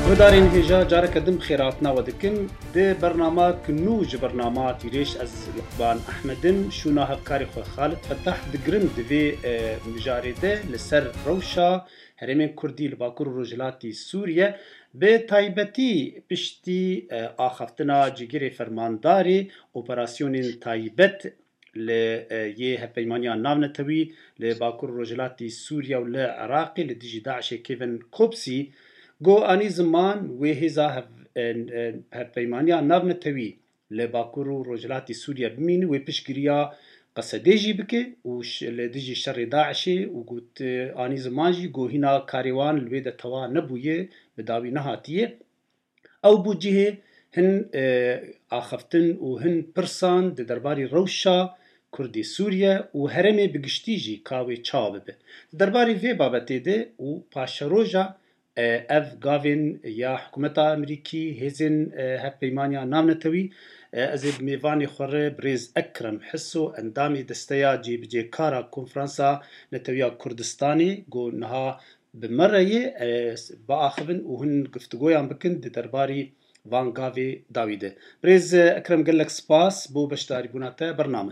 ودارين هجا جارك دم خيراتنا ودكم ده برنامج كنوج برنامج يريش از لقبان أحمدن شونا هفكاري خو خالد فتح دقرن دفي مجارده لسر روشا هرمين كردي لباكور رجلاتي سوريا بتايبتي بشتي آخفتنا جيجيري فرمانداري اوبراسيون تايبت يه هفيمانيا نامنتوي لباكور رجلاتي سوريا والعراقي لديجي داعش كيفن كوبسي جو آنی زمان وهزا هفیمانیا ناونتوی لباکورو رجلاتی سوریا بمین و پیشگیریا قصدیجی بکه و لدیجی شر داعشی و گوت آنی زمان جی گو هینا کاریوان الوید توا نبویه بداوی نهاتیه او بوجهه هن آخفتن و هن پرسان ده درباری روشا کردی سوریا و هرمه بگشتیجی کاوی چاوه به درباری وی بابته ده و پاشروجا اف گاوین یا حکومت امریکی هزین هپیمانیا نامنتوی از میوانی خوره بریز اکرم حسو اندامی دستیا جیب جی کارا کنفرانسا نتویا کردستانی گو نها بمرهی با آخبن و هن گفتگویان بکن درباری وان گاوی داویده بریز اکرم گلک سپاس بو بشتاری بوناته برنامه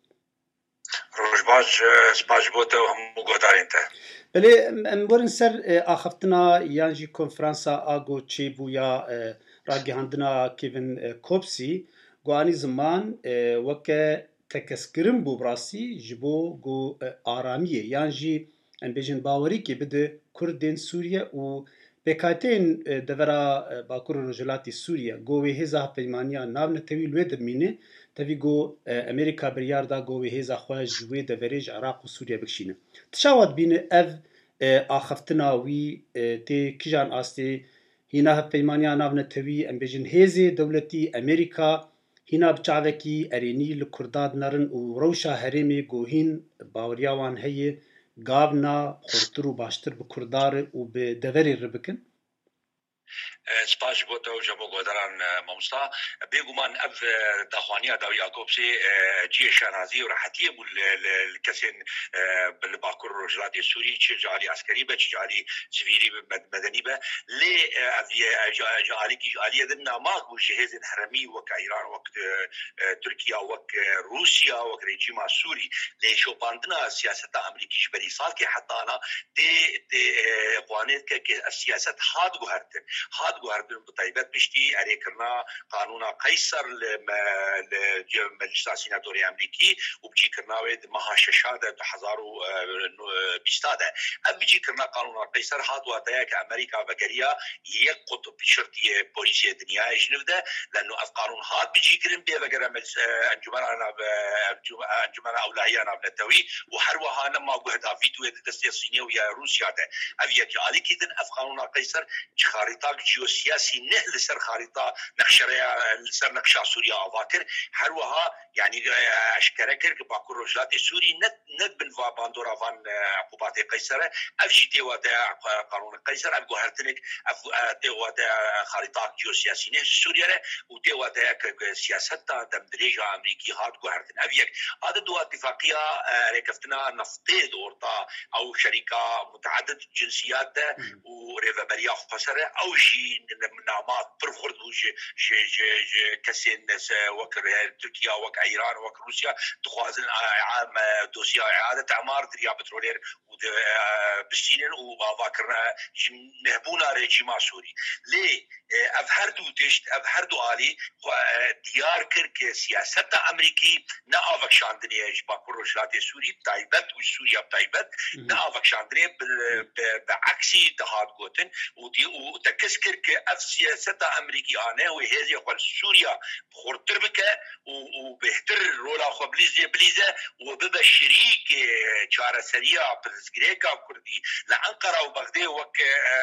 روشباش سپاس بوته و همو گودارین ته بله امورن سر آخفتنا یانجی کنفرانسا آگو چی بویا راگی هندنا کیون کوبسی گوانی زمان وکه تکسکرم بو براسی جبو گو آرامیه یانجی انبیجن باوری که بده کردین سوریه و بکاتین دورا باکور رجلاتی سوریه گوی هزا پیمانیا ناو نتوی لوی درمینه تفی گو امریکا بریار دا گوی هزا خواه جوی دوريج عراق و سوریه بکشینه تشاود بینه اف آخفتنا وی تی کجان آستی هینا پیمانیا ناو نتوی انبیجن هزی دولتی امریکا هینا بچاوکی ارینی لکرداد نرن و روشا هرمی گوهین باوریاوان هی گاونا خورتر و باشتر بکردار و به دوری ربکن سپاس بوته و جبو گودران ممستا بيگومان اف دخوانيا داو يعقوبسي جي شانازي وراحتيه بالكسين بالباكور رجلات السوري تشجعلي عسكري به تشجعلي سفيري مدني به لي جعلي جعلي ذنا ماك وجهاز حرمي وك ايران وك تركيا وك روسيا وك ريجيم السوري لي شو باندنا سياسه امريكي جبري صار كي حتى انا تي قوانين السياسات هاد گوهردن بطيبات بشتي عليكرنا قانون قيصر لمجلس السيناتوري الامريكي وبجي كرنا ويد مها ششاده حزارو بيستاده بيجي كرنا قانون قيصر هاد واتاك امريكا بقريا يقط بشرطيه بوليسيه دنيا جنفده لانه القانون هاد بيجي كرم بيه بقرا انجمن اولهيه انا بنتوي وحروها لما قهدا فيديو دستي الصينيه ويا روسيا ده ابي عليك اذا قانون قيصر خارطه جيوسياسي نهل سر خارطه نقشريه سر نقشا سوريا اواكر هروها يعني اشكركر باكور رجلات سوري ند بن باندورا فان عقوبات قيصر افجيتي ودا قانون قيصر ابو هرتنك افتي ودا خارطه جيوسياسي نهل سوريا وتي ودا سياسه دمدريجا امريكي هاد قهرتن ابيك هذا دو اتفاقيه ركفتنا نفطي دورتا او شركه متعدده الجنسيات وريفابريا خسره او جي نامات برخورد جي كسين وكر تركيا وك ايران وك روسيا تخوازن عام دوسيا اعاده اعمار دريا بترولير بسينن وباكرنا نهبونا ريجيم سوري ليه افهردو علي ديار كرك سياسه امريكي نافك شاندني باكور رجلات سوري تايبت وسوريا بتايبت نافك شاندني بعكسي تهاد قوتن ودي وتكسكر كأف سياسة أمريكي أنا وهذه قال سوريا بخورتر بك وبهتر رولا بليزة وببا شريك شارع سريع بزغريكا كردي لأنقرة وبغداد وك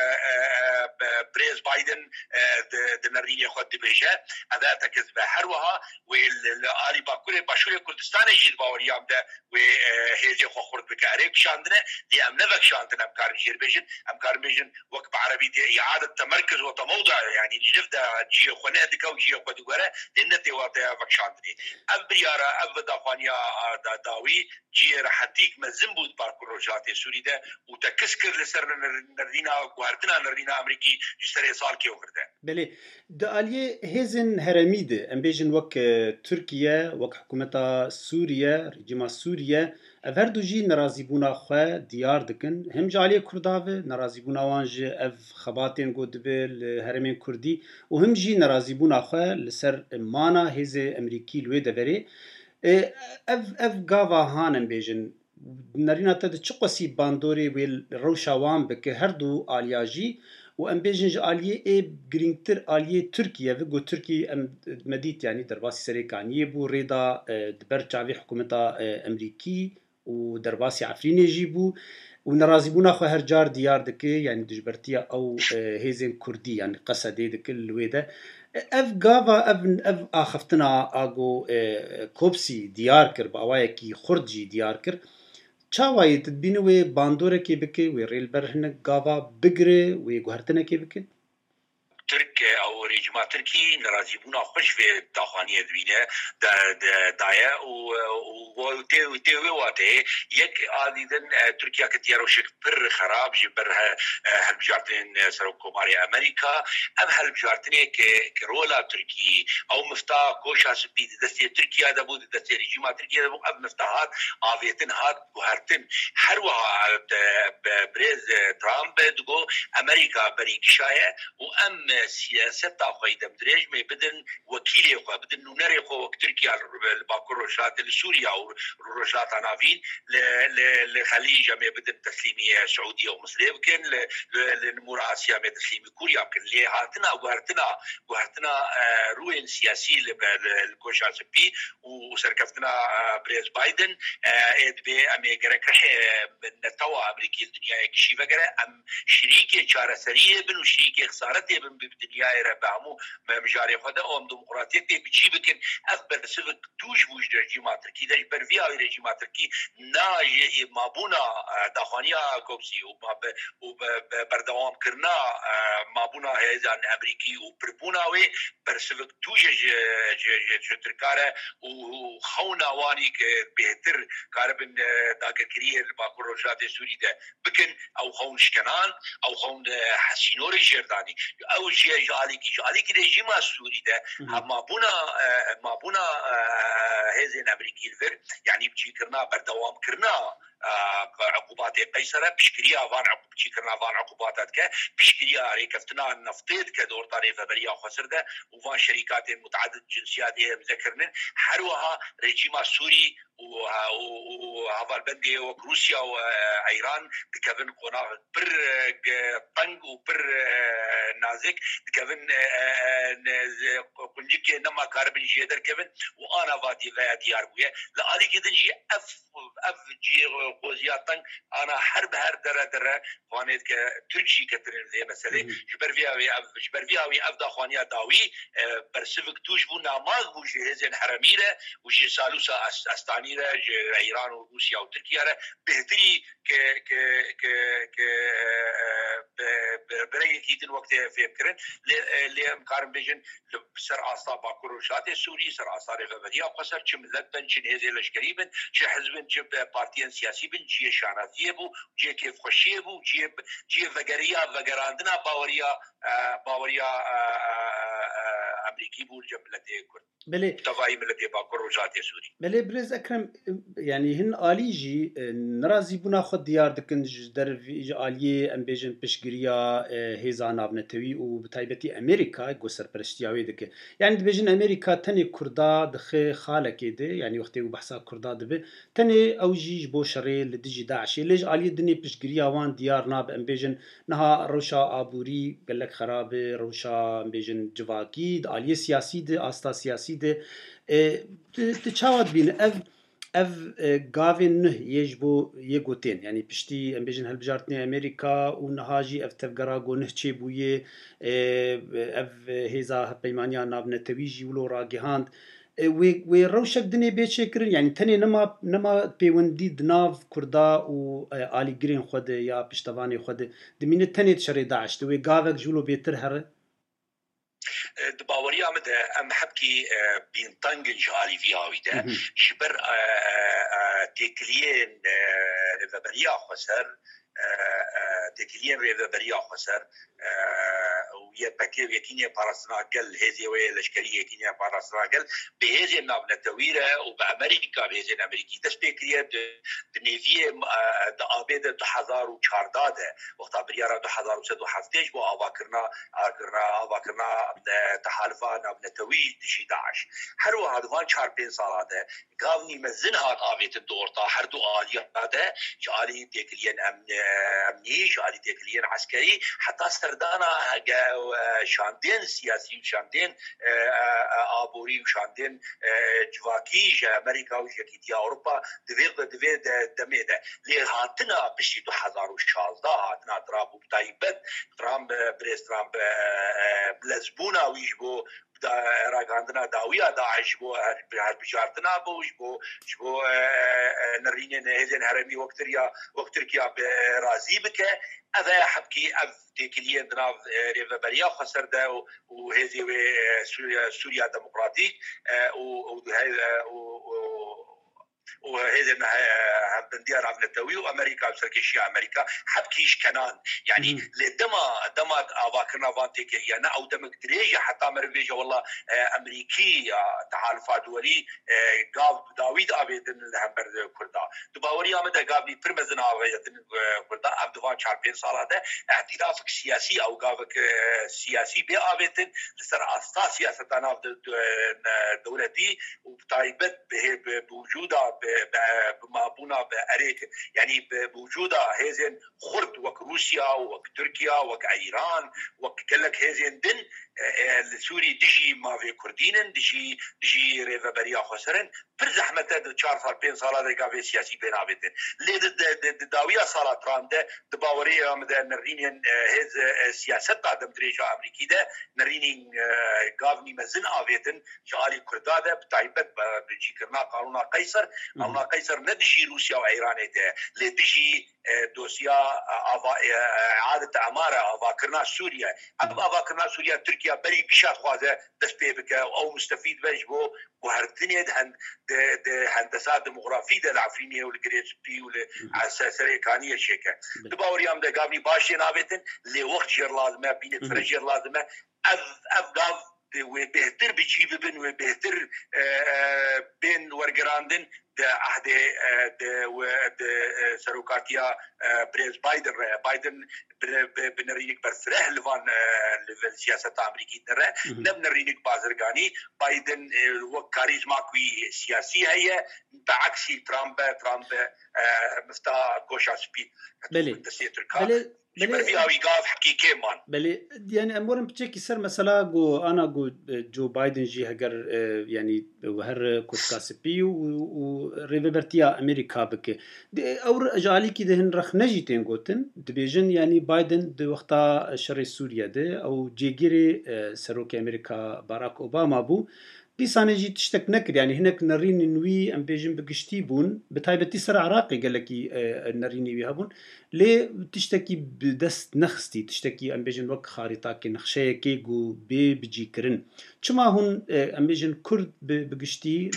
بريز بايدن دنريني خد بيجا هذا تكذب حروها والآلي باكوري باشوري كردستان يجيد باوريام ده وهذه خورت بك أريك شاندنا دي أم نفك شاندنا أمكار جير بيجن أمكار بيجن وك بعربي دي إعادة تمركز وتموضع يعني نجفدا جي خونه دكا وجي خود غره لنتي واتا بكشاندني أبريارا أبدا خانيا داوي جي راحتيك مزنبود باركروجات سوري ده وتكسكر لسر نردينا وهرتنا نردينا أمريكي جسري صار كي وفرده. بله داليه هزن هرميده ام بيجن وك تركيا وك حكومتا سوريا رجيما سوريا افردو جي نرازي بونا خو ديار دكن هم جاليه كرداوه نرازي بونا وانج اف خباتين قد بل هرمين كردي وهم جي نرازي بونا خو لسر مانا هز امريكي لوي دبري اف غاوا هانم بيجن نرينا تد چقسي باندوري ويل روشاوان بك هردو آلياجي و ام بيجن آليه اي جرينتر آليه تركيا و تركي ام مديت يعني درباسي سريكانيه بو ريدا دبر چاوي حكومتا امريكي و درباسي عفريني جيبو و نرازيبونا خو هر جار ديار دكي يعني دجبرتيا او هيزن كردي يعني قصدي دك الويدا اف غافا اف اخفتنا اگو كوبسي ديار كر باوايكي خردجي ديار كر چاوایی تدبینه وی باندوره کی بکی وی ریل برهنه گاوا بگره وی گوهرتنه کی بکی ترك او ريجما تركي نرازي بونا خوش في داخانيه دوينه دايا و تي واتي يك عاديدن تركيا كتيرو شك بر خراب جبر هالبجارتين سرو كوماري امريكا ام هالبجارتين كرولا تركي او مفتاح كوشا سبيد دستي تركيا دبو دستي ريجما تركيا دبو اب مفتاحات افيتن هات بوهرتن حروا بريز ترامب دغو امريكا بريكشايه وام سياسة خوي دمدريج ما بدن وكيلي خو بدن نونري خو تركيا الباكروشات لسوريا والروجات عنافين لخليج ما بدن تسليمية سعودية ومصرية يمكن لنمور آسيا ما تسليمي كوريا يمكن اللي هاتنا وهرتنا روين سياسي للكوشا سبي وسركفتنا بريز بايدن ادبي امي غرك نتوا امريكي الدنيا يكشي فقره ام شريكي چاره سريه بن وشريكي خسارته بن بالدنيا ربعمو مجاري خدا ام ديمقراطيه بيجي بكن اخبر سبك توج وجد رجيمات تركي ده برفيا رجيمات تركي ناجي مابونا داخانيا كوبسي وبردوام كرنا مابونا هيزان امريكي وبربونا وي برسبك توج تركاره وخونا واني بهتر كاربن داكريه الباكروجات سوري ده بكن او خون شكنان او خون حسينور الجرداني او جاليكي ريجيما سوري ده ما بونا هزين امريكي الفر يعني بجي كرنا بردوام كرنا عقوبات قيصرة بشكريا وان عقوبات كه بشكريا ريكفتنا النفطيد كدور طريفة بريا خسر ده وفان شركات متعدد جنسيات مذكرن حروها ريجيما سوري وهذا البندي وروسيا وايران دكفن قناع بر طنق وبر نازك دكفن كنجك نما كاربن جيدر كفن وانا فاتي ديار بويا لا عليك دنجي اف جي قوزياتن انا حرب هر درة خوانيت كتركي كترين ذي مثلا جبر فيها افدا خوانيا داوي برسفك توش بونا ماغ بوجي هزين حرميره وجي سالوسا استانيره ايران وروسيا وتركيا بهتري ك بري كيتن وقت في بكرن لامكارم بيجن سر اعصاب باكروشات سوري سر اعصاب غبريا قصر چم لبن چن هزي لشكريبن چ حزبن چ بارتيان سياسي بن جي شاناتيه بو جي كيف خوشيه بو جي وغراندنا باوريا امريكي بول جملتي كرد بله تفاهي ملتي باكروجات سوري بله برز اكرم يعني هن آليجي نرازي بنا خد ديار دكن در في آليه ام بيجن بشگريا هيزان ابنتوي وبتايبتي امريكا گوسر پرشتياوي دك يعني بيجن امريكا تني كردا دخ خالك ده يعني وقتي وبحثا كردا دبه تني اوجيج بو شري لدجي داعش ليج آليه دني بشگريا وان ديار ناب ام بيجن نها روشا ابوري قالك خراب روشا ام بيجن جواكيد آليه سياسي ده استا سياسي ده تشاود بين اف غافين نه يجبو يغوتين يعني بشتي ام بيجن هالبجارتني امريكا ونهاجي اف تفغراغو نه چي بويه اف هيزا بيمانيا نابنتويجي ولو راگهاند وی روشک دنی بیچکرین یعنی تنی نما پیوندی دناف کردا و آلی گرین خود یا پشتوانی خود دمینه تنی تشری داعش دوی گاوک جولو بیتر هره دباوري عمد ام حبكي بين طنجنج علي في هاويدا جبر تكلين ريفابريا خسر تكلين ريفابريا خسر ويا باكي يكينيا باراسناقل هذه ويا لشكريه يكينيا باراسناقل بهذه النابله طويله وبامريكا بهذه الامريكي تشبيكيه دنيفيه دابيده 2014 وقت برياره 2017 بو اباكرنا تحالفات نابله طويل تشي داعش حلو هذا 4 سالاته قاوني مزن هاد ابيت الدور طا حردو الياده جالي تكلين امني جالي تكلين عسكري حتى سردانا شاندين سياسي وشاندين ابوري وشاندين جواكي امريكا وشكيتي اوروبا دفي دميده لي هاتنا بشي 2016 هاتنا ترامب تايبت ترامب بريس ترامب بلزبونا ويجبو راغاندنا داويا داعش بو بشارتنا بو جبو نرين هذين هرمي وقتركيا برازي بك هذا حبكي تكلين دناف ريفابريا خسر ده وهذه سوريا ديمقراطيك وهذا بنديار عبد التوي وامريكا بسركشيا امريكا حبكيش كنان يعني لدما اواكرنا فانتيكيانا او دمك دريجه حتى مرفيجه والله امريكي تحالفات دولي قاف داويد ابيد الهمبر كردا دباوري امد قابني برمزنا ابيد كردا ابدوان 4 سالاته اعترافك سياسي او قافك سياسي بابيد لسر اساس سياستنا دولتي وبتايبت بوجودها بمابونا بأريك يعني بوجودها هذين خرد وك روسيا وك تركيا وك ايران وك كلك هذين دن السوري دجي ما في كردين دجي ريفابريا خسرن پر زحمت 4 سال 5 سال دا في سياسي بنا بيتن لي داويا صارت رانده دباوري مدن نرين هز سياست ادم دريجا امريكي ده نرين غافني مزن ابيتن جالي كرداده بتايبت بجي كرنا قانون قيصر ندجي روسيا وايران ده لدجي دوسيا اعاده اعمار افاكرنا سوريا افاكرنا سوريا تركيا بري بشات خوازه دسبيبك او مستفيد بجبو وهرتني هندسه ديموغرافي ده العفرينيه والجريتش بي والاساسيه كانيه شيكه دباوريام ده قابني باشي نابتن لوقت جير لازمه بين فرجير لازمه افغاف وبهتر بجيب بن وبهتر بين ورقراندن ده عهد ده سروكاتيا بريز بايدن بنرينك برفره لفان السياسة الأمريكية نرى نبنرينك بازرقاني بايدن وكاريزما كوي سياسية هي بعكس ترامب مفتا كوشا سبيد بلي بلي يعني امورن بتشكي سر مثلا جو انا جو جو بايدن جي هجر يعني وهر كوسكاسبي وريفيرتيا امريكا بك اور اجالي كده هن رخ نجي تنغوتن دبيجن يعني بايدن د وقتا شر سوريا ده او جيجيري سروك امريكا باراك اوباما بو بيسانجي تشتك نكر يعني هناك نرين نوي ام بيجن بقشتي بون بتايبتي سر عراقي قال لك نريني ويهابون ليه تشتكي بدست نخستي تشتكي ام بيجن وك خارطه كي نخشيه كي جو بيجي كرن شما هون ام بيجن كرد بقشتي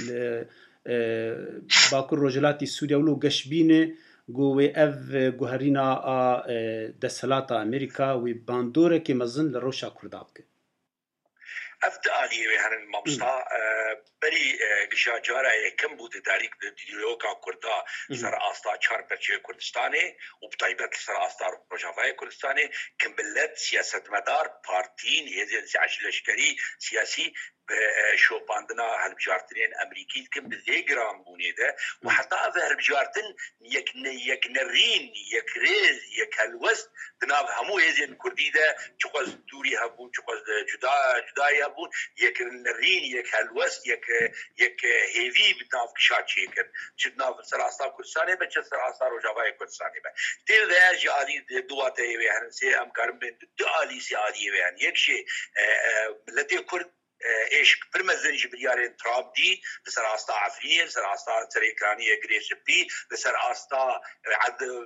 باكر رجلاتي سوريا ولو قشبينه جوه اف جوهرينا دسلاتا امريكا وباندوره كي مزن لروشا كردابك أفضل يعني المبسطة بري جاجارة كم بود تاريخ ديالوجا كردا سر أستا چار برچه كردستاني وبطيبت سر أستا روجافاي كردستاني كمبلت سياسة مدار بارتين هذه سياسي لشكري سياسي شوباندنا هالبجارتين أمريكي كم بذيجرام بوني ده وحتى هذا هالبجارتين يك نرين يك ريز يك هالوست دناب همو هذه الكردي ده شقص دوري هبون شقص جداي هبون يك نرين يك هالوست يك هيفي بتناف كشات شيكر شدنا سراستا كردستاني بچ سراستا روجاواي كردستاني به تل ده جالي دواته هن سي ام كارم بين دالي سي عادي يعني يك شيء ملتي كرد ايش برمزن جبريارين تراب دي لسر استا عفرين لسر استا تريكرانيه جريس بي لسر استا عد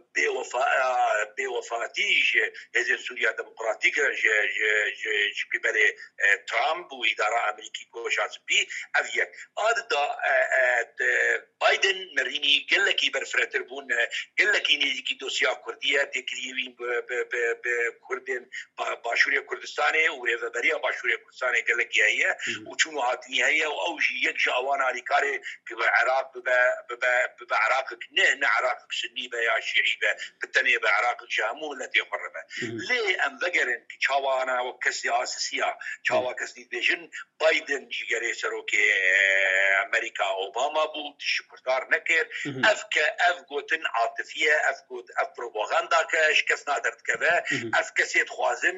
بوفاتيج هذه سوريا ديمقراطيك جبري ترامب واداره امريكي كوشات بي افيك هذا بايدن مريني قال لك برفرتر بون قال لك اني كي دوسيا كرديه تكريوين بكردين باشوريا كردستاني وبريا باشوريا كردستاني قال لك هي وشنو هاتني هي واوجي يجي اوانا على كاري بعراق بعراقك نه عراقك سني يا شيعي بالتانية بعراقك شامو التي قربه ليه ام ذكرن كشاوانا وكسياسيه شاوا كسني ديجن بايدن جيري سروكي امريكا اوباما بو تشكردار نكر افغوتن عاطفيه افغوت بروباغندا كاش كسنا درت كذا افكسيت خوازن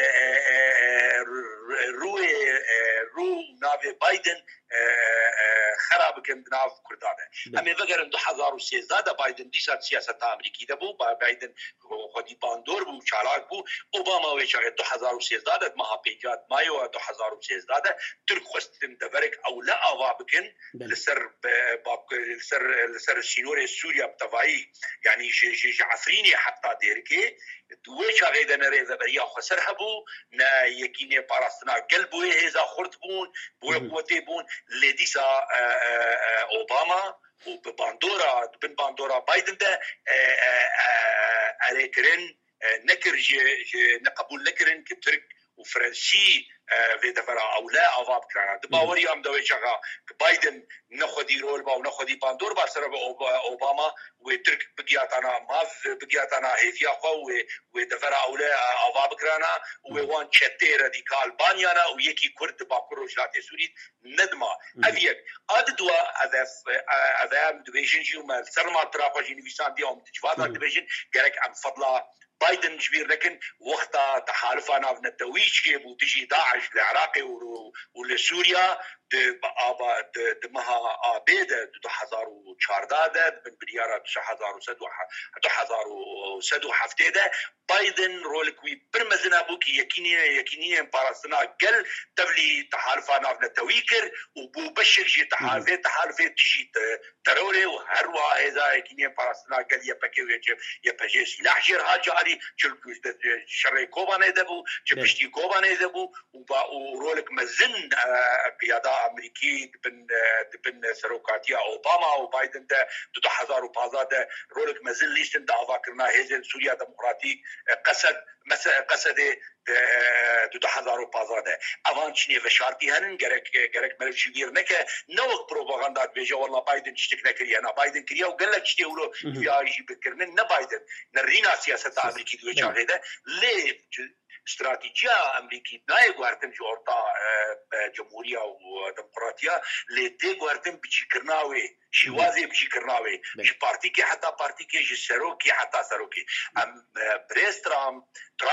رو ناوی بايدن خراب كم ناف كردانه اما وگرن 2013 بايدن ديسات سياست امريكي دبو بايدن خودي باندور بو چالاک بو اوباما وچا 2013 ما بيجات مايو 2013 ترك خستم دبرك او لا اوا بكن لسر لسر سينور سوريا بتواي يعني عفريني حتى ديركي دوچا غيدن ريزا بريا خسرهبو نا يكيني باراستنا قلبو هذا خرطبون بو قوتي بون لديسا اوباما وباندورا بن باندورا بايدن ده عليكرن نكر نقبول نكرن كترك وفرنسي في دفرا او لا اواب كان دباوري ام دوي شغا بايدن نخدي رول با ونخدي باندور با سر اوباما وترك بقياتنا ماف بقياتنا هيفيا خو ودفرا او لا اواب كرانا ووان تشتي راديكال بانيانا ويكي كرد با كروجلات سوري ندما افيك اددوا اذا ديفيجن جو سرما ترافا جينيفيسان ديوم تجوادا ديفيجن قالك ام فضلا بايدن جبير لكن وقتها تحالفنا في التويج كيف وتجي داعش العراقي ولسوريا دمها آبيدة 2014 من بليارة 2017 بايدن رولكوي برمزنا بوكي يكينيا بارستنا قل تبلي تحالفنا في التويكر وبو بشر جي تحالفة تجي تروري وهروا هذا يكينيا بارستنا قل يبكي سلاح جيرها جاري شرعي كوبان يدبو بشتي كوبان يدبو ورولك مزن قيادة أمريكي دبن سروكاتيا أوباما وبايدن ده 2015 رولك مزن ليستن دعوا كرنا هزن سوريا ديمقراطيك قصد 2015 اوان چنی وشارتی هنن گرک ملف شبیر نکه نوک پروپاگاندا بیجا والله بايدن تشتك نکریا نا بايدن کریا و گلک چتی ولو فياجي بكرن نا بايدن نرينا سياسة امريكي دو چاله ده ليه استراتيجية أمريكية ناي قارتم جورتا جمهورية وديمقراطية لتي قارتم بشكرناوي شوازي بشكرناوي مش بارتيكي حتى بارتيكي جسروكي حتى سروكي أم بريس ترام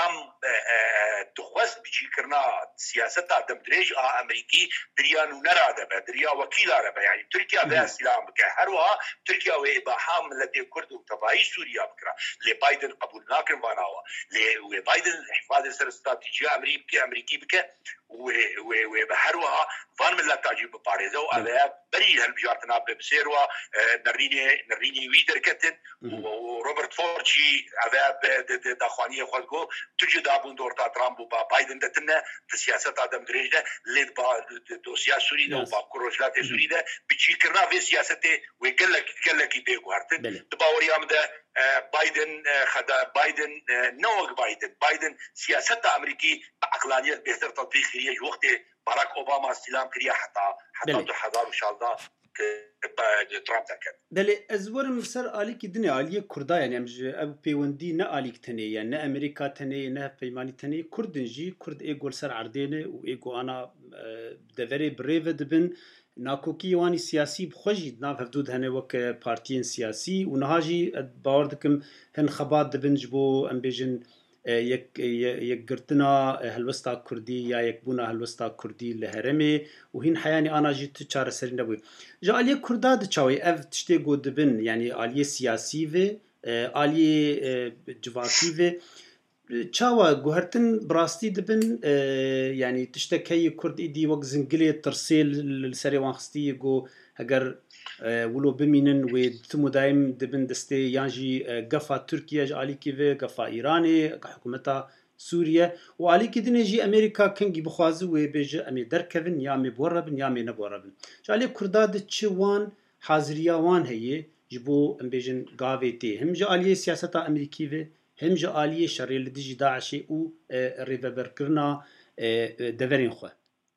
تخوص بشكرنا سياسة دمدريج أمريكي دريانو نرادة دريا وكيل عربة يعني تركيا بها سلام كهروها تركيا وإباحام التي كرد وتباعي سوريا بكرة لبايدن قبول ناكر واناوا لبايدن حفاظ سر استراتيجية أمريكي بك وبهروها فان من لا تعجب باريزو على بري هالبجارتنا بسيروا نريني ويدر كتن وروبرت فورجي عذاب داخوانية خلقو تجي دابون دورتا ترامب وبا بايدن دتنا السياسة آدم دريجة ليد با دوسيا سوري ده وبا كروجلات سوري ده بيجي كرنا في سياسته ويقلك يبيقو هرتن دباوري عمده بايدن خدا بايدن نوغ بايدن سياسة أمريكي بعقلانية بهتر تطبيقية وقت باراك أوباما استلام كريا حتى 2016 ترامب تكن دلي ازورم سر آلي كي دنيا آلية كردا يعني امج اب بيوندي نا آليك تني يعني نا امريكا تني نا بيماني تني كردن جي كرد ايقول سر عردينه و ايقو انا دفري بريفة دبن ناكوكي واني سياسي بخوجي ناف هفدود هنه وك بارتين سياسي ونهاجي باوردكم هن خبات دبن جبو ام بيجن يك قرتنا هالوسطا كردي يا يكبونا هالوسطا كردي لهرمي وهين حياني انا جيت تشار سرين دبوي جا آلية كردا دچاوي اف تشتي قود دبن يعني آلية سياسي في آلية جواتي في چاوا گوهرتن براستی دبن يعني تشتكي كرد إيدي وقت زنقلية ترسيل السري وانخستي جو هجر ولو بمينن وتمو دايم دبن دستي يانجي قفا تركيا جالي كيفي قفا إيراني حكومتها سوريا وعلي كده نجي أمريكا كنجي بخوازو وبيجي أمي دركفن يا أمي بوربن يا أمي نبوربن جالي كرداد تشوان حاضريا وان هي جبو أمبيجن قاويتي هم جالي سياسة أمريكية هم جالي شري لديجي داعشي و ريفابر كرنا دفرين خو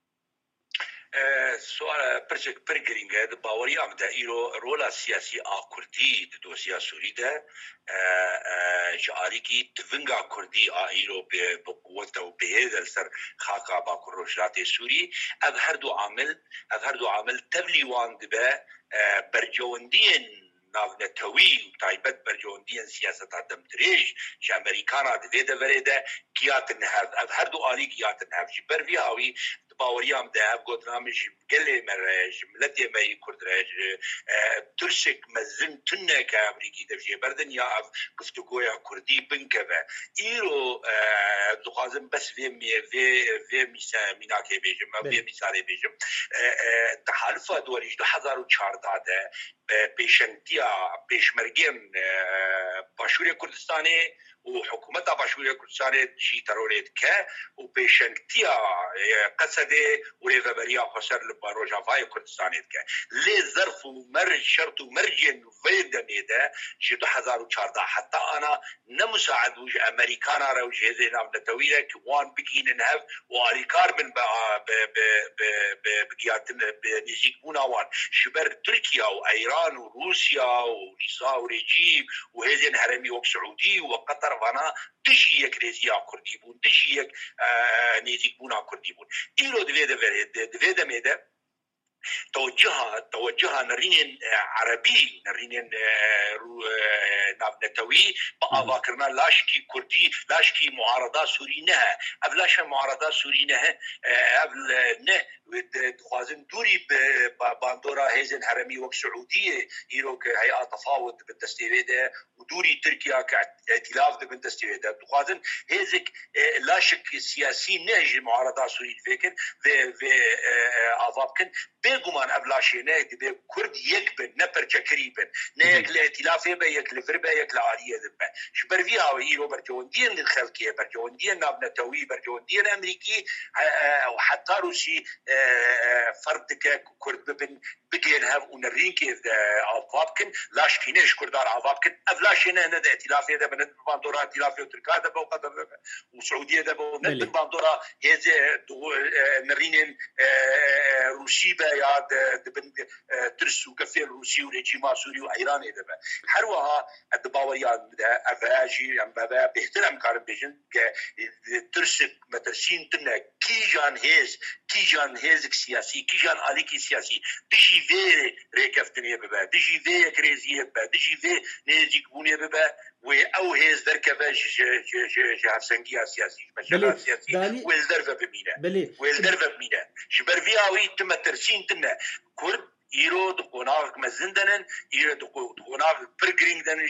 سوال پرچک پرگرینگه د باوری ام د ایرو رولا سیاسی آکردی د دوسیا سوری ده جاری کی تونگا کردی ایرو به قوت و به در سر خاکا با کروشات سوری از هر دو عامل تبلیوان به برجوندین ناونتوی و تایبت برجوندین سیاست آدم دریج که امریکانا دوی دورده گیات نهاد از هر دو آلی گیات نهاد جبر وی هاوی باوریام ده گوت نامش گله مرج ملتی می کردرج ترسک مزن تنه که امریکی دفجه بردن یا اف گفتگویا کردی بنکبه ایرو دخوازم بس وی میناکه بیجم وی مثالی بیجم تحالف دوریج 2014 ده پیشنتیا پیشمرگیم باشوری کردستانی و حکومت باشوری کردستانی جی ترورید که و پیشنتیا قصده و ریوبریا خسر لباروجافای کردستانی که لی ظرف و مرج شرط و مرجن ویدنی ده جی 2014 حتی انا نمساعد وج امریکانا رو جهزی نام نتویره که وان بگینن هف و آریکار من بگیاتن بنزیک بونا وان شبر ترکیا و ایران وروسيا ونساء ورجيب وهذين هرمي وك سعودي وقطر وانا تجي يك ريزيا كردي بون تجي يك نيزيك بونا كردي بون إيرو دويدا ميدا توجهها نرين عربي نرين نابنتوي بأذاكرنا لاشكي كردي لاشكي معارضة سورينها أبلاش معارضة سورينها أبل نه خوازن دوری باندورا هیزن هرمی وک سعودیه ایرو که هيئة تفاوض بالتستيفيده ودوري تركيا كائتلاف بالتستيفيده خوازن هيزك لا شك سياسي نهج المعارضة سوري فكر في أضابكن بيقومان أبلاشينه دي كرد يكبن نبرجة قريبا نيك الائتلاف يبا يك لفربا يك لعالية ذبا شبر فيها وإيرو برجوندين للخلقية برجوندين نابنتوي برجوندين أمريكي وحتى روسي فردك كرد ببن بقين هاف ونرين كيف عضابكن لاشكينيش كردار عضابكن أفلاشينه ند ائتلافية دبا ند باندورا ائتلافية وتركا دبا وقطر دبا وسعودية دبا وند باندورا هذا نرين روسي با ياد دبن ترس وكفيل روسي ورجيما سوري وإيراني دبا حروها الدباوريان أفاجي أم بابا بيحترم كارم بيجن ترسك مترسين تنا كي جان هيز سياسي كي جان عليكي سياسي دجي في ريكفتني بابا دجي في كريزيه بابا دجي في نيجيك بوني بابا او هيز دركبه جافسنجيا سياسي مشاريع سياسي والدرفه بمينا والدرفه بمينا شبر فيها وي تم ترسين تنا كرد ایرو دو قناق مزندنن ایرو دو قناق برگرینگ دن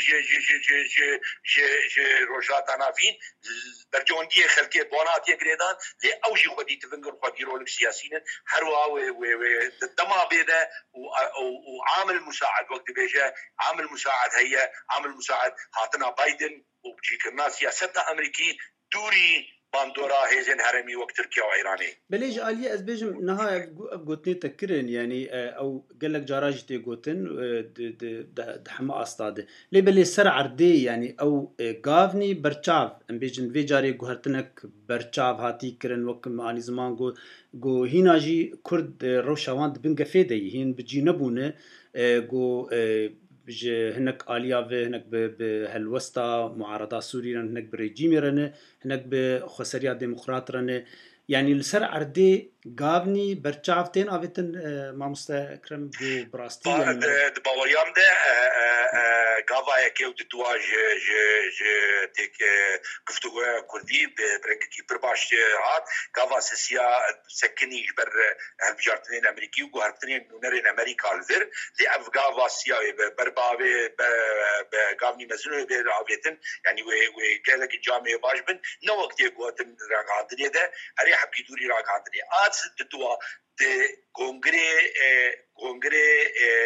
ج روجات نافین برجوندی خلقی بونات یکردان لی اوجی خودی تفنگر خودی رولک سیاسیین هر وا و دما بیده و عامل مساعد وقت بیجه عامل مساعد هي عامل مساعد هاتنا بايدن وبجيكرنا سياسة أمريكي دوري باندورا هيزن هرمي وقت تركيا وإيراني بليج آلية أزبيجم نهاية قوتني تكرن يعني أو قال لك جراجتي قوتن دحما أستاده لي بلي سر عردي يعني أو قافني برشاف أم بيجن في جاري قهرتنك برشاف هاتي كرن وقت معاني زمان قو هنا جي كرد روشاوان دبنقى فيدي هين بجي نبونه قو هناك آليا في هناك بهالوسطى معارضة سوريا هناك بريجيمي رنه هناك بخسرية ديمقراط رنه يعني السر عردي گاونی برچافتین آویتن مامستا اکرم بو براستی بعد باوریام ده گاوا که او دواج تک گفتگو کردی برنگی برباش هات گاوا سیا سکنی بر هالبجارتين امريكي وهالبجارتين نورين امريكا الفير دي اف گاوا سیا برباوي گاونی مزنو بير عاويتن يعني و قالك الجامعه باش بن نو وقت يقوتن راغاندني ده اري حبي دوري راغاندني ات دوا de کongره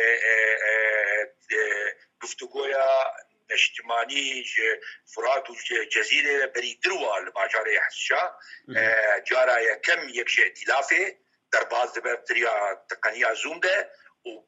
گفتگویا اجتماعی فرات و جزیره بری دروا لماجرای حسشا جارا کم یک ائتلافه در باز بطريقه تقنيه زوم ده و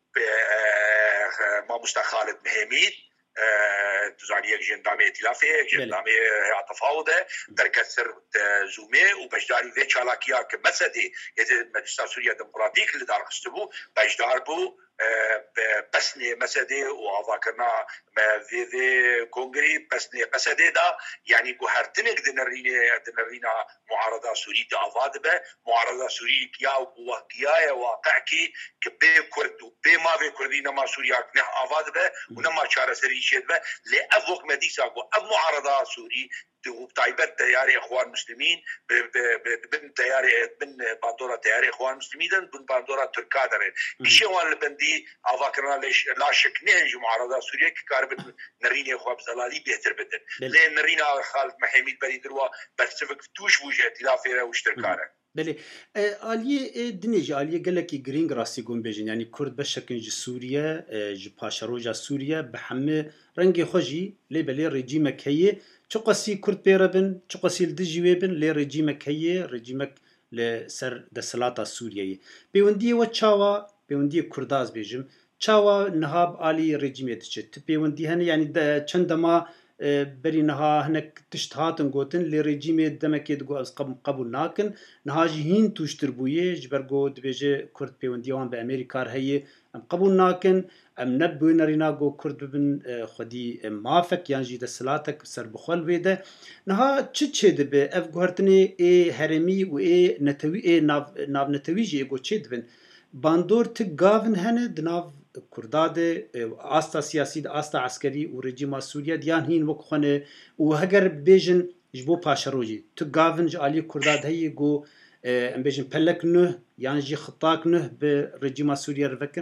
ما مستخالد مهمید تزانی یک جندامه ائتلافه جندامه تفاوضه در کسر زومه و بجداری و چالاکیا که مسدی مجلس سوریا دموکراتیک اللي دار خستبو بجدار بو بسني مسدي وافاكرنا في كونغري بسني مسدي دا يعني قهرتنك دنرينا معارضه سوري دا افادبه معارضه سوري كيا وكيا واقعكي كبي كرد وبي ما في كردينا ما سوريا نه افادبه ونما چاره سري شدبه لافوق مديسا اب معارضه سوري وبتعيبات تياري اخوان مسلمين بن تياري بن باندورا تياري اخوان مسلمين بن باندورا تركادرين كشيوان البندي افاكرنا ليش لا شك نهج معارضه سوريا كارب نريني اخوان بزلالي بيهتر بدن لين نرينا خالد محمد بري دروا بسفك توش وجه ائتلافه واشتركاره بله آلیه دنیج آلیه گله کی گرینگ راستی گم بیجن یعنی کرد بشکنج سوریه ج پاشروجا سوریه به همه رنگ خوشی لیبلی رژیم کیه چه قصی کرد پیربن چه قصی الدجوی بن لی رژیم کیه رژیم لسر دسلاتا سوریه بیوندی و چاوا بیوندی کرداز بیجم چاوا نهاب آلی رژیمیت چت بیوندی هن یعنی چندما بری نها هنک تشتهاتن گوتن لی رژیم دمکید گو از قبول ناکن نها جهین توشتر بویه جبر گو دبیجه کرد پیوندیوان به امریکا هیه ام قبول ناکن ام نبو نرینا گو کرد ببن خودی مافک یعنی جید سلاتک سر بخول ویده نها چه دبه اف گوهرتنی ای هرمی و ای نتوی ای ناو نتوی جی گو چه دبن باندور تک گاون هنه دناو کرداده آستا سیاسی آستا عسکری و رژیم سوریه دیان هین وک خونه و هگر بیجن جبو پاشروجی تو گاون جالی کرداد هی گو ام بیجن پلک نه یعنی جی خطاک نه به رژیم سوریه رفکن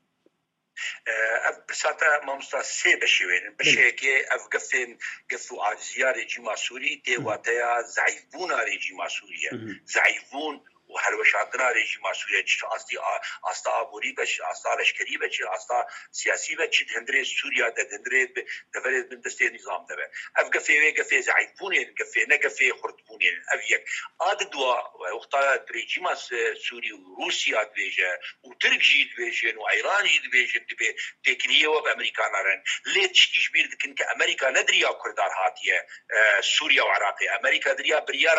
بساطة ما مستسي بشوين بشيكي اف قفوا عزيا رژیم سوري دي واتيا زعيفونا رژیم سوريا زعيفون و هر وشاندنا رژیم سوریه چه استا آبوری بچ استا لشکری بچ استا سیاسی بچ دندره سوریا دندره دورد من دسته نظام ده اف قفه زعيفوني قفه نقفه خردبوني اف يك اد دوا وقتا رژیم سوري وروسيا دبيجه وتركي دبيجه وايران دبيجه دبي تكنيه وبامريكا نارن ليه تشكيش بير دكن كامريكا ندريا كردار هاتيه سوريا وعراق امريكا دريا برياره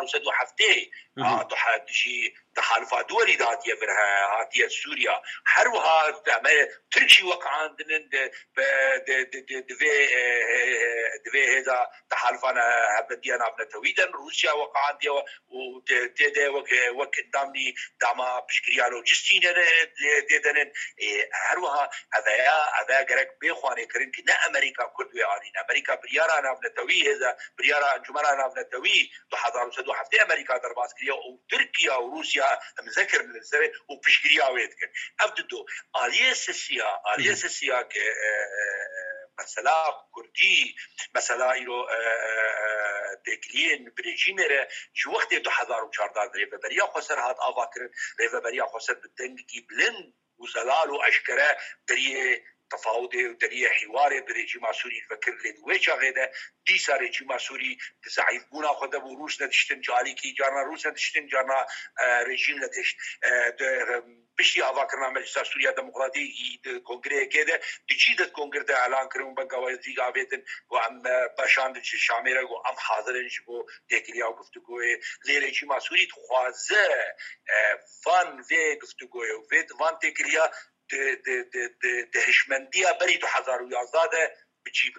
2007 شي تحالفات دولي داتيه برها هاتيه سوريا حروها تركي وقع عندنا دفي هذا تحالفنا هبدينا بنتويدا روسيا وقع عندي وتدا وك دامني داما بشكريا لوجستين ددن حروها هذا غرق بيخواني كرين كنا امريكا كردوي علينا امريكا بريارا انا بنتوي هذا بريارا انجمنا انا بنتوي 2007 امريكا درباس كريا وتركيا وروسيا مذكر من الزمن وبشكريا ويتكن ابدو آلية سياسية ك مثلا كردي مثلا يرو تكلين بريجيمره شو وقت 2014 ريفبريا خسر هاد افاكر ريفبريا خسر بالدنجي بلند وزلال واشكره دري تفاوضي ودريه حواري بريجيم سوري الفكر اللي دويشا غيدا ديسا ريجيم سوري تزعيفونا خدا بروس نتشتن جالي كي جارنا روس نتشتن جارنا ريجيم نتشت بشتي افاكرنا مجلس سوريا ديمقراطي كونغري كده تجيد الكونغري ده اعلان كريم بنقاوي غابتن وعم باشاند شاميره وعم حاضرين شبو تكليا وغفتگوي لريجيم سوري تخوازه فان في غفتگوي وفيت فان تكليا دهشمندیه بری 2011 بجیبکه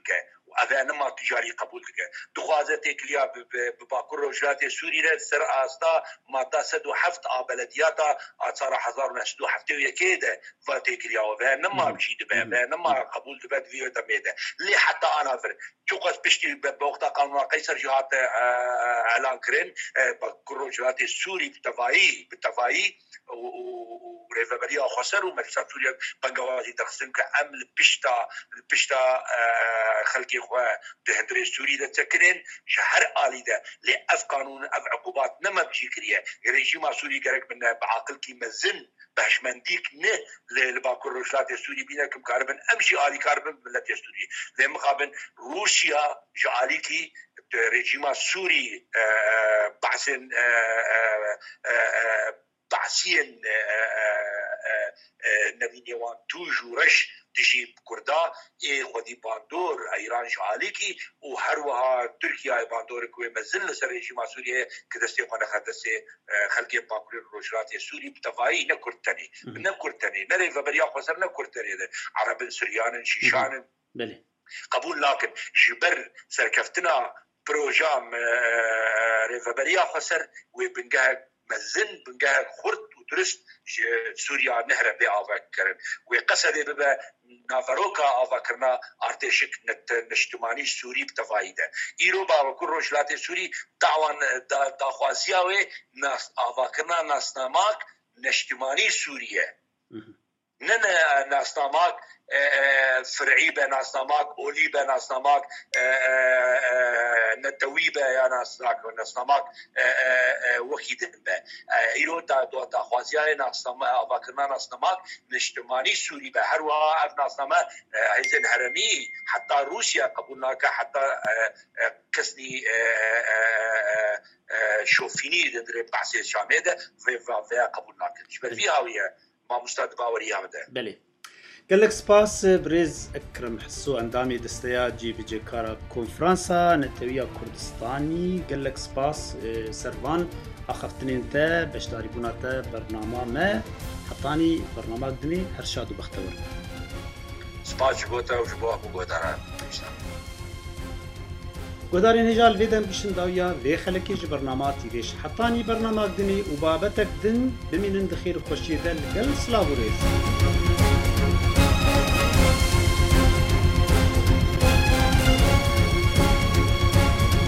وهذا ما تجاري قبول دكه دخوازه تكليا بباكور وجلات سوريا سر استا ما تاسد وحفت بلدياتا صار 1907 ويكيده فاتكليا وهذا ما بشي دبه ما قبول دبه فيو دميده لي حتى انا فر تشوقس بشتي بوقت قانون قيصر جهات اعلان كرين باكور وجلات سوري بتفاعي وريفابريا خسر ومجلس سوريا بنغوازي تقسم كعمل بشتا خلقي خو دهندري سوري ده تكنين شهر آلي ده لأف قانون أف عقوبات نما بشي كريه ريجيم سوري قرق من بعقل كي مزن بهشمنديك نه لباكور روشلات السوري بينا كم كاربن أمشي آلي كاربن ملت السوري لمقابل روسيا جعالي كي ريجيم سوري بحسن بعسين نبينيوان توجورش تجي كردا خدي باندور ايران جاليكي وهروها تركيا باندور كوي مازال سريجي مع سوريا كدستي قنا خدسي خلقي باكور الروجرات السوري بتفاعي نكرتني نري فبريا خسرنا كرتني عرب سوريان شيشان بله قبول لكن جبر سركفتنا بروجام ريفابريا خسر وبنجا مزن بنجا خرط ودرست سوريا نهر بأفكرن وقصد ببا نافروكا أفكرنا ارتشك نشتماني سوري بتفايدة إيرو بابا كل رجلات سوري دعوان داخوازياوي ناس أفكرنا ناس ناماك نشتماني سوريا ننا ناس ناماك فرعي بناس ناماك أولي بناس ناماك نتوي بناس ناماك وكيد به إيرو دا خوازيا ناس ناماك أفكرنا ناس ناماك نشتماني سوري به هر واحد ناس ناماك هيزن هرمي حتى روسيا قبولنا حتى كسني شوفيني دري بحث شامده في قبولنا جبل فيها ويا ما مستعد باوري هذا بله قال لك سباس بريز اكرم حسو اندامي دستيا جي بي جي كارا كونفرنسا نتويا كردستاني قال لك سباس سربان اخفتني انت بشداري بوناتا برنامج ما حطاني برنامج دني هرشاد وبختور سباس جوتا وجبوه بودارا گوداری نجال ویدم بشن داویا وی خلکی ج برنامه‌ای دیش حتانی برنامه دنی و بابتک دن بمینن دخیر خوشی دل گل سلاوریز